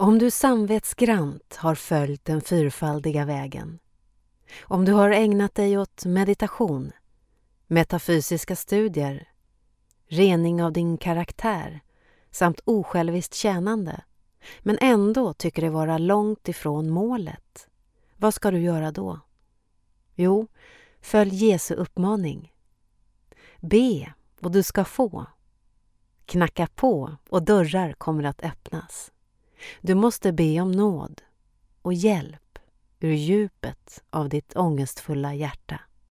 Om du samvetsgrant har följt den fyrfaldiga vägen, om du har ägnat dig åt meditation, metafysiska studier, rening av din karaktär samt osjälviskt tjänande, men ändå tycker det vara långt ifrån målet, vad ska du göra då? Jo, följ Jesu uppmaning. Be och du ska få. Knacka på och dörrar kommer att öppnas. Du måste be om nåd och hjälp ur djupet av ditt ångestfulla hjärta.